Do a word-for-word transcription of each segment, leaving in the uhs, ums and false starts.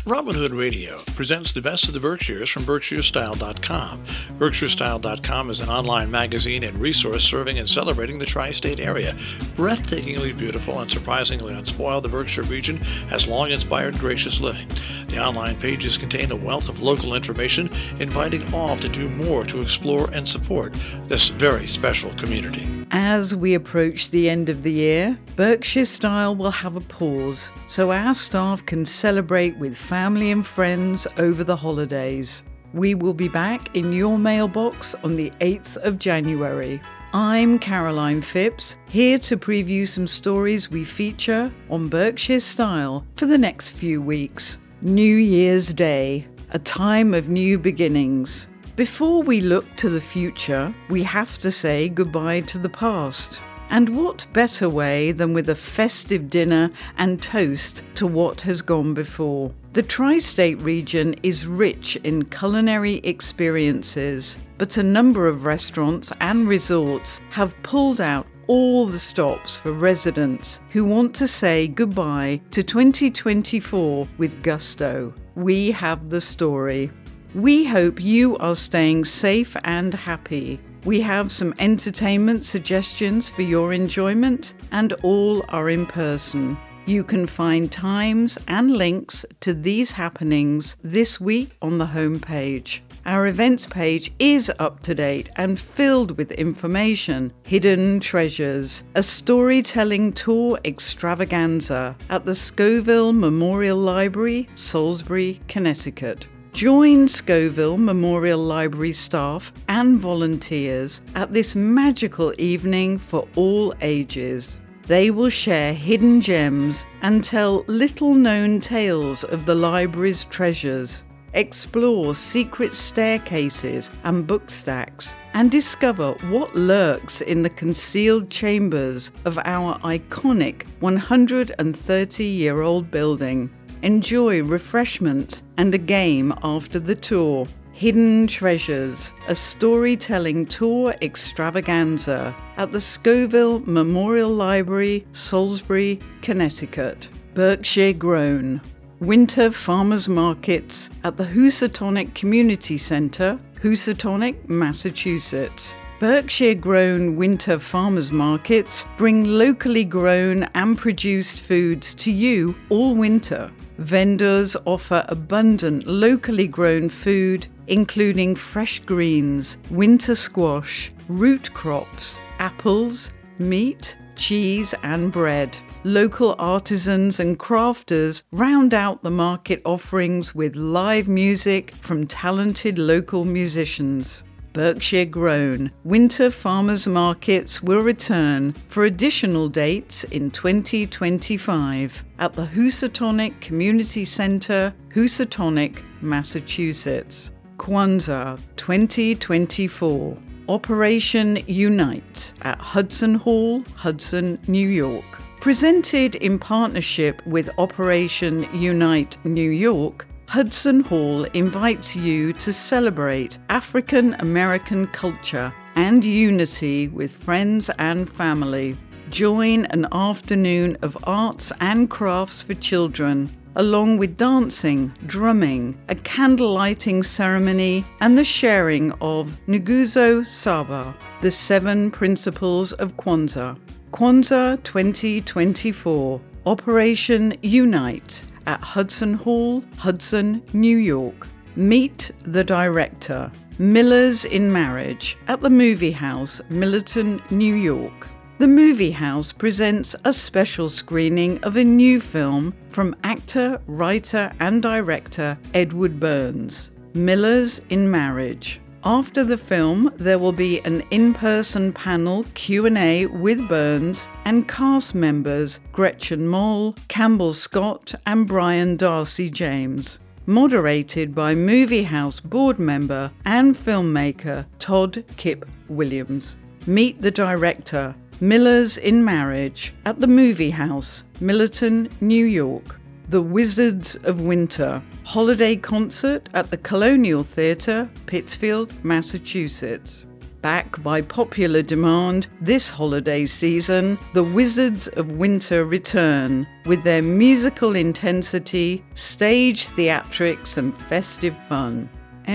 Robin Hood Radio presents the best of the Berkshires from Berkshire Style dot com. Berkshire Style dot com is an online magazine and resource serving and celebrating the tri-state area. Breathtakingly beautiful and surprisingly unspoiled, the Berkshire region has long inspired gracious living. The online pages contain a wealth of local information, inviting all to do more to explore and support this very special community. As we approach the end of the year, Berkshire Style will have a pause so our staff can celebrate with family and friends over the holidays. We will be back in your mailbox on the eighth of January. I'm Caroline Phipps, here to preview some stories we feature on Berkshire Style for the next few weeks. New Year's Day, a time of new beginnings. Before we look to the future, we have to say goodbye to the past. And what better way than with a festive dinner and toast to what has gone before? The tri-state region is rich in culinary experiences, but a number of restaurants and resorts have pulled out all the stops for residents who want to say goodbye to twenty twenty-four with gusto. We have the story. We hope you are staying safe and happy. We have some entertainment suggestions for your enjoyment, and all are in person. You can find times and links to these happenings this week on the homepage. Our events page is up to date and filled with information. Hidden Treasures, a storytelling tour extravaganza at the Scoville Memorial Library, Salisbury, Connecticut. Join Scoville Memorial Library staff and volunteers at this magical evening for all ages. They will share hidden gems and tell little-known tales of the library's treasures, explore secret staircases and book stacks, and discover what lurks in the concealed chambers of our iconic one hundred thirty-year-old building. Enjoy refreshments and a game after the tour. Hidden Treasures, a storytelling tour extravaganza at the Scoville Memorial Library, Salisbury, Connecticut. Berkshire Grown, winter farmers markets at the Housatonic Community Center, Housatonic, Massachusetts. Berkshire Grown winter farmers markets bring locally grown and produced foods to you all winter. Vendors offer abundant locally grown food, including fresh greens, winter squash, root crops, apples, meat, cheese, and bread. Local artisans and crafters round out the market offerings with live music from talented local musicians. Berkshire Grown winter farmers markets will return for additional dates in twenty twenty-five at the Housatonic Community Center, Housatonic, Massachusetts. Kwanzaa twenty twenty-four, Operation Unite at Hudson Hall, Hudson, New York. Presented in partnership with Operation Unite New York, Hudson Hall invites you to celebrate African American culture and unity with friends and family. Join an afternoon of arts and crafts for children, along with dancing, drumming, a candle lighting ceremony, and the sharing of Nguzo Saba, the seven principles of Kwanzaa. Kwanzaa twenty twenty-four, Operation Unite at Hudson Hall, Hudson, New York. Meet the director, Millers in Marriage, at the Movie House, Millerton, New York. The Movie House presents a special screening of a new film from actor, writer, and director Edward Burns, Millers in Marriage. After the film, there will be an in-person panel Q and A with Burns and cast members Gretchen Mol, Campbell Scott, and Brian Darcy James. Moderated by Movie House board member and filmmaker Todd Kip Williams. Meet the director, Millers in Marriage, at the Movie House, Millerton, New York. The Wizards of Winter, holiday concert at the Colonial Theatre, Pittsfield, Massachusetts. Back by popular demand, this holiday season, the Wizards of Winter return with their musical intensity, stage theatrics and festive fun.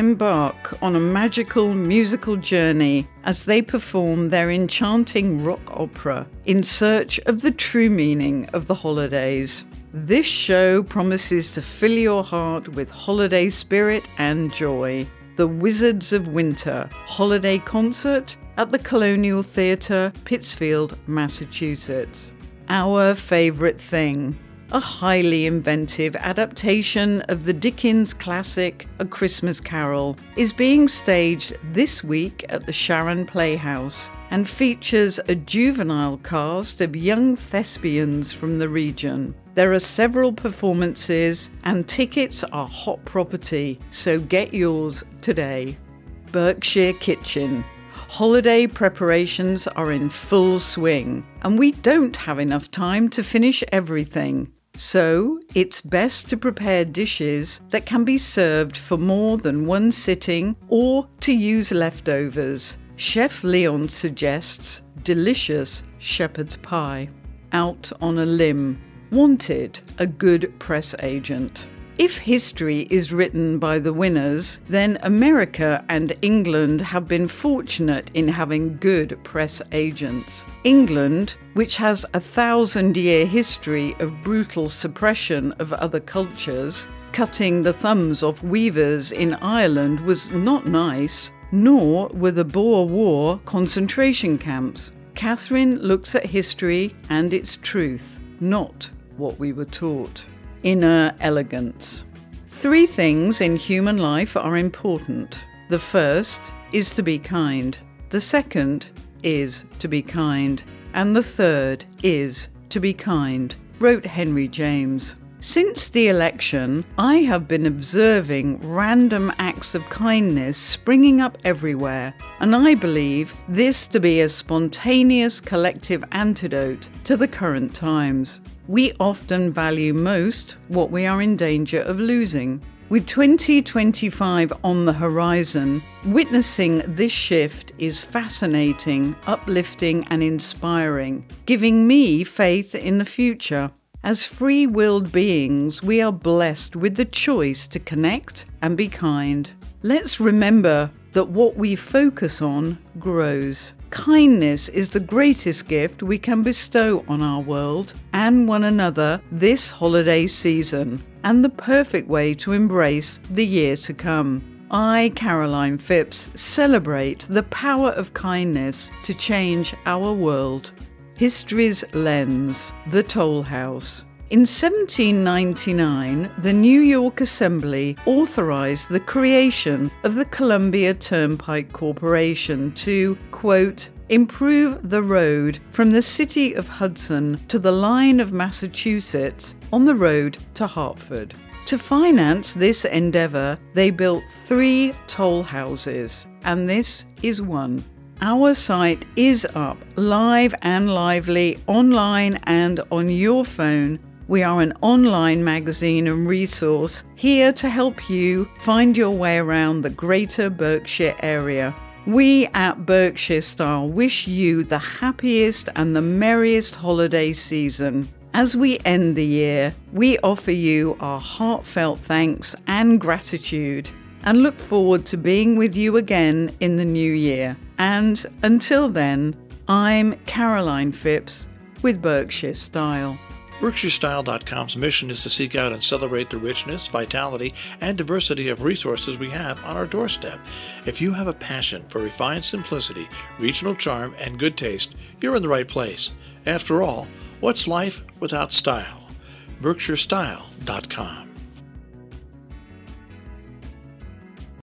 Embark on a magical musical journey as they perform their enchanting rock opera in search of the true meaning of the holidays. This show promises to fill your heart with holiday spirit and joy. The Wizards of Winter Holiday Concert at the Colonial Theatre, Pittsfield, Massachusetts. Our Favourite Thing, a highly inventive adaptation of the Dickens classic A Christmas Carol, is being staged this week at the Sharon Playhouse and features a juvenile cast of young thespians from the region. There are several performances and tickets are hot property, so get yours today. Berkshire Kitchen. Holiday preparations are in full swing and we don't have enough time to finish everything. So it's best to prepare dishes that can be served for more than one sitting or to use leftovers. Chef Leon suggests delicious shepherd's pie. Out on a limb. Wanted a good press agent. If history is written by the winners, then America and England have been fortunate in having good press agents. England, which has a thousand-year history of brutal suppression of other cultures, cutting the thumbs off weavers in Ireland was not nice, nor were the Boer War concentration camps. Catherine looks at history and its truth, not what we were taught. Inner elegance. Three things in human life are important. The first is to be kind. The second is to be kind. And the third is to be kind, wrote Henry James. Since the election, I have been observing random acts of kindness springing up everywhere, and I believe this to be a spontaneous collective antidote to the current times. We often value most what we are in danger of losing. With twenty twenty-five on the horizon, witnessing this shift is fascinating, uplifting and inspiring, giving me faith in the future. As free-willed beings, we are blessed with the choice to connect and be kind. Let's remember that what we focus on grows. Kindness is the greatest gift we can bestow on our world and one another this holiday season, and the perfect way to embrace the year to come. I, Caroline Phipps, celebrate the power of kindness to change our world. History's Lens, The Toll House. In seventeen ninety-nine, the New York Assembly authorized the creation of the Columbia Turnpike Corporation to, quote, improve the road from the city of Hudson to the line of Massachusetts on the road to Hartford. To finance this endeavor, they built three toll houses, and this is one. Our site is up, live and lively, online and on your phone. We are an online magazine and resource here to help you find your way around the greater Berkshire area. We at Berkshire Style wish you the happiest and the merriest holiday season. As we end the year, we offer you our heartfelt thanks and gratitude and look forward to being with you again in the new year. And until then, I'm Caroline Phipps with Berkshire Style. Berkshire Style dot com's mission is to seek out and celebrate the richness, vitality, and diversity of resources we have on our doorstep. If you have a passion for refined simplicity, regional charm, and good taste, you're in the right place. After all, what's life without style? Berkshire Style dot com